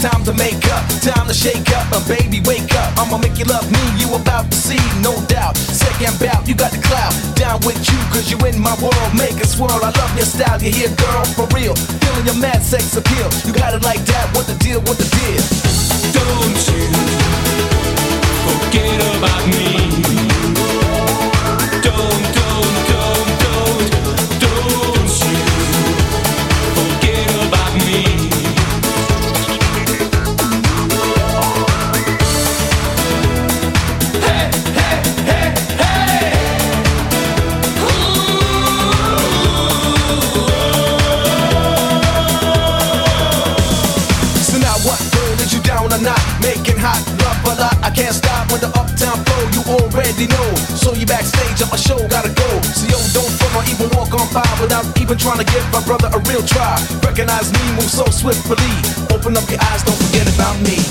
time to make up, time to shake up. And baby, wake up, I'ma make you love me. You about to see, no doubt. Second bout, you got the clout. Down with you, cause you in my world. Make it swirl, I love your style. You hear, girl, for real. Feeling your mad sex appeal. You got it like that, what the deal, what the deal? Don't you forget about me. Don't you forget about me. Hey, hey, hey, hey. So now what, girl, is you down or not? Making hot love a lot, I can't stop with the uptown flow, you already know. So you backstage at my show, gotta go. So yo, don't front or even walk on by without even trying to give my brother a real try. Recognize me, move so swiftly. Open up your eyes, don't forget about me.